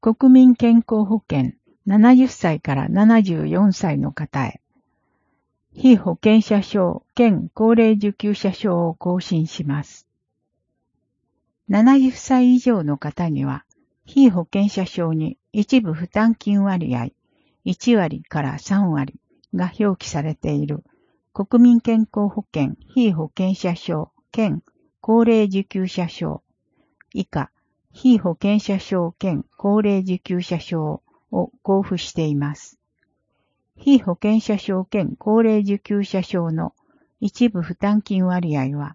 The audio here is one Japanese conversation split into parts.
国民健康保険70歳から74歳の方へ、被保険者証兼高齢受給者証を更新します。70歳以上の方には、被保険者証に一部負担金割合1割から3割が表記されている国民健康保険被保険者証兼高齢受給者証以下被保険者証兼高齢受給者証を交付しています。被保険者証兼高齢受給者証の一部負担金割合は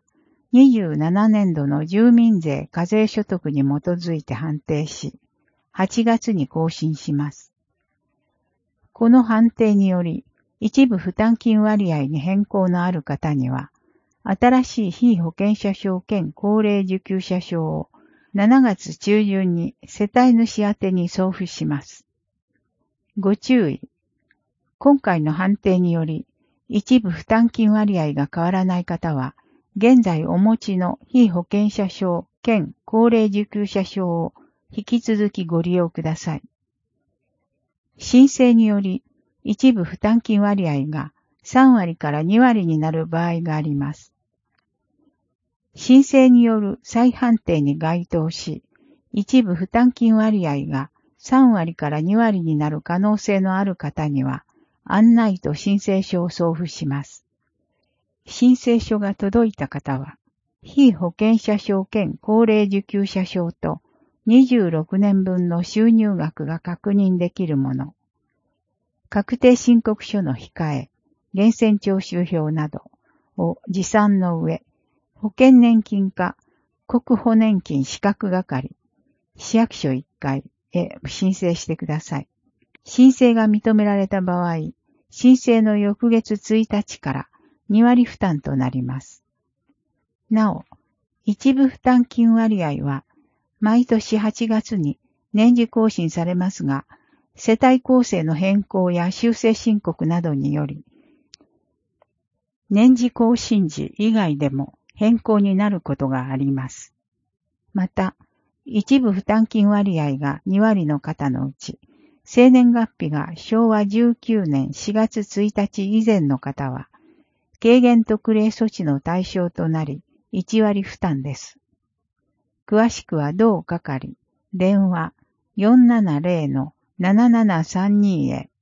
27年度の住民税課税所得に基づいて判定し、8月に更新します。この判定により、一部負担金割合に変更のある方には、新しい被保険者証兼高齢受給者証を7月中旬に世帯主宛てに送付します。ご注意。今回の判定により、一部負担金割合が変わらない方は、現在お持ちの被保険者証兼高齢受給者証を引き続きご利用ください。申請により、一部負担金割合が3割から2割になる場合があります。申請による再判定に該当し、一部負担金割合が3割から2割になる可能性のある方には、案内と申請書を送付します。申請書が届いた方は、被保険者証兼高齢受給者証と26年分の収入額が確認できるもの、確定申告書の控え、源泉徴収票などを持参の上、保険年金課国保年金資格係、市役所1階へ申請してください。申請が認められた場合、申請の翌月1日から2割負担となります。なお、一部負担金割合は、毎年8月に年次更新されますが、世帯構成の変更や修正申告などにより、年次更新時以外でも変更になることがあります。また、一部負担金割合が2割の方のうち、生年月日が昭和19年4月1日以前の方は、軽減特例措置の対象となり、1割負担です。詳しくは同係、電話 470-7732 へ。